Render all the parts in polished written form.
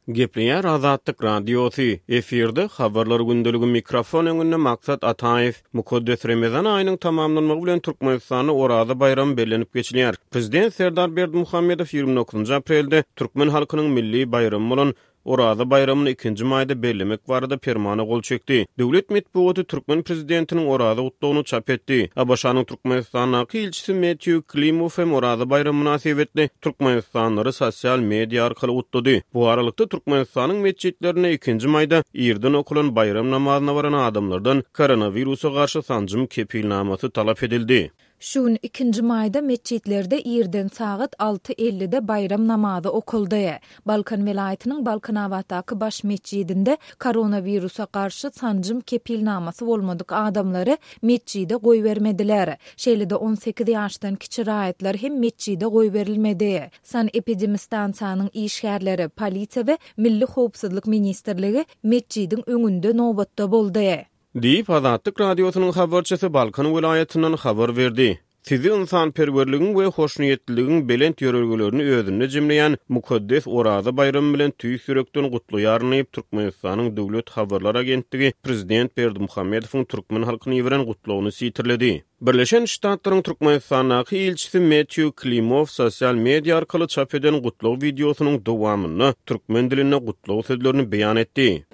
Gepleýär Azatlyk radiosu efirde habarlar gündölügi mikrofon öňünde maksat Ataev Mukaddes Ramazan aýynyň tamamlanmagy bilen Türkmenistany Orada bayram bellenip geçilýär. Prezident Serdar Berdimuhammedow 29 aprelde Türkmen halkynyň milli bayramy bolan Orada bayramyny 2-nji maýda bellemek barada permana gol çekdi. Döwlet medeniýeti Türkmen prezidentiniň Orada gutlawyny çap etdi. Abaşanyň Türkmenistanyň elçisi Matthew Klimow hem Orada bayram münasibetli Türkmenistanlary sosial media arkaly gutlady. Bu aralykda Türkmenistanyň mesjidlerine 2-nji maýda ýerden okulan bayram namazyna baran adamlardan koronawirusa garşy sanjym kepilnamasy talap edildi. Şun 2-nji maýda mesjidlerde ýerden saat 6:50-de bayram namazy okuldy. Balkan welaýatynyň Balkanawatdaky baş mesjidinde koronawirusa garşy sanjym kepilnamasy bolmadyk adamlary mesjide goý bermediler. Şeýle-de 18 ýaşdan kiçi raýatlar hem mesjide goý berilmedi. San epidemistansiýanyň işgärleri, polisiýa we Milli howpsuzlyk ministrligi mesjidin öňünde nobatda boldy. Diýip Azatlyk radiosynyň habarçysy Balkan welaýatynyň habar berdi. Sizi insanperwerligiň we hoşnuýetliligiň belent ýörelgelerini özüne jemleýän Mukaddes Orada bayramy bilen tüý sürekden gutlaýarnyp Türkmenistanyň döwlet habarlar agentligi Prezident Berdimuhammedowyň türkmen halkyny ýeren gutlawyny sitirledi. Birleşen Ştatlaryň Türkmenistanyň elçisi Matthew Klimow sosial media arkaly çap eden gutlaw videosynyň dowamyny türkmen diline gutlaw sözlerini beýan etdi.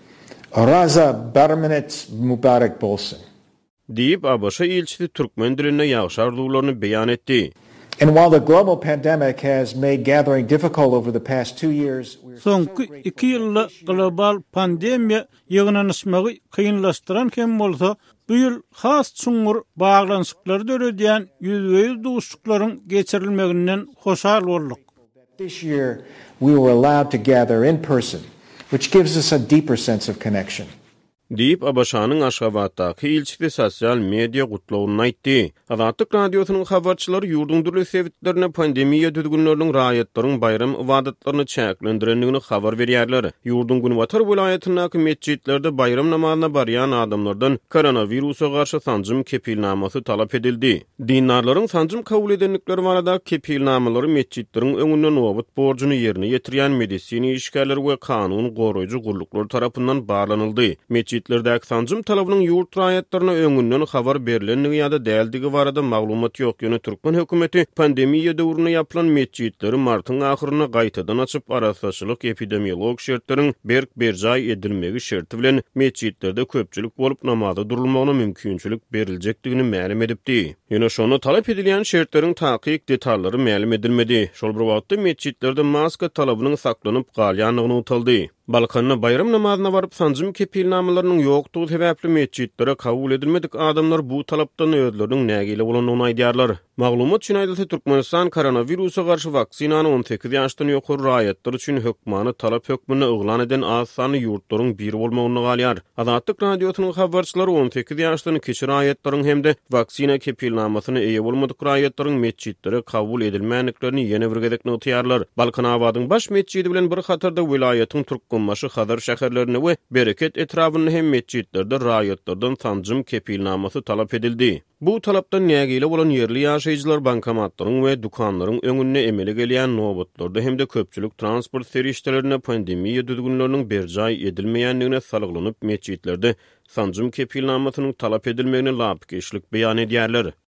Araza barminets mübarek bolsun. Diýip Abaşa elçisi türkmen diline ýagşy arzuwlaryny beýan etdi. And while the global pandemic has made gathering difficult over the past 2 years, soňky 2 ýylda global pandemiýa ýygnanyşmagy kynlaşdyran hem bolsa, bu ýyl has çuňur baglanşyklary döredýän ýüzbeýüz duşuklaryň geçirilmeginden hoşal boldyk. This year we were allowed to gather in person, which gives us a deeper sense of connection. Diýip Abaşanyň Aşgabatdaky elçisi sosial media gutlawyny aýtdy. Azatlyk radiosynyň habarçylary ýurduň dürli sebitlerine pandemiýa düzgünleriniň raýatlaryň bayram ibadatlaryny çäklendirendigini habar berýärler. Ýurduň Günwatar welaýatynyň mesjidlerde bayram namazyna barýan adamlardan koronawirusa garşy sanjym kepilnamasy talap edildi. Dinarlaryň sanjym kabul edenlikleri barada kepilnamalary mesjidleriň öňünden nobat borjyny ýerine ýetirýän medisini işgärleri we kanun goraýjy gulluklar tarapyndan barlanyldy. Mesjidlerdäki sanjym talabynyň ýurt raýatlaryna öňünden habar berilendigi ýa-da däldigi barada maglumat ýok. Ýöne Türkmen hökümeti pandemiýa döwründe ýapylan mesjidleri martyň ahyryna gaýtadan açyp arasaçylyk epidemiolog şertleriň berk-berjaý edilmegi şerti bilen mesjidlerde köpçülik bolup namaza durulmagyna mümkinçilik berilejekdigini ma'lum edipdi. Ýöne şonu talap edilýän şertleriň takyk detallary ma'lum edilmedi. Şol bir wagtda mesjidlerde maska talabynyň saklanyp galýanlygyny utaldy. Balkanyna bayram namazyna baryp sanjym kepilnamalarynyň ýokdugy sebäpli mesjidlere kabul edilmedik adamlar bu talapdan özleriniň nägile bolanyny aýdýarlar. Maglumat üçin aýdylsa Türkmenistan koronawirusa garşy vaksinany 18 ýaşdan ýokary raýatlar üçin hökmany talap hökmüne uglan eden az sany ýurtlaryň biri bolmagyny galýar. Azatlyk radiosynyň habarçylary 18 ýaşdan kiçi raýatlaryň hemde vaksina kepilnamasyna eýe bolmadyk raýatlaryň mesjidlere kabul edilmänliklerini ýene bir gezekne utýarlar. Balkanawadyň baş mesjidi bilen bir hatarda welaýatyň Türkmenmaşy Hadar şäherlerini we Bereket etrabyny hem mesjidlerde raýatlardan sanjym kepilnamasy talap edildi. Bu talapdan nägile bolan ýerli ýaşaýjylar bankomatlaryň we dukanlaryň öňüne emele gelýän nobatlarda hemde köpçülik transport serişdelerine pandemiýa düzgünleriniň berjaý edilmeýänligine salyglanyp mesjidlerde sanjym kepilnamasynyň talap edilmegine lapkeşlik beýan edýärler.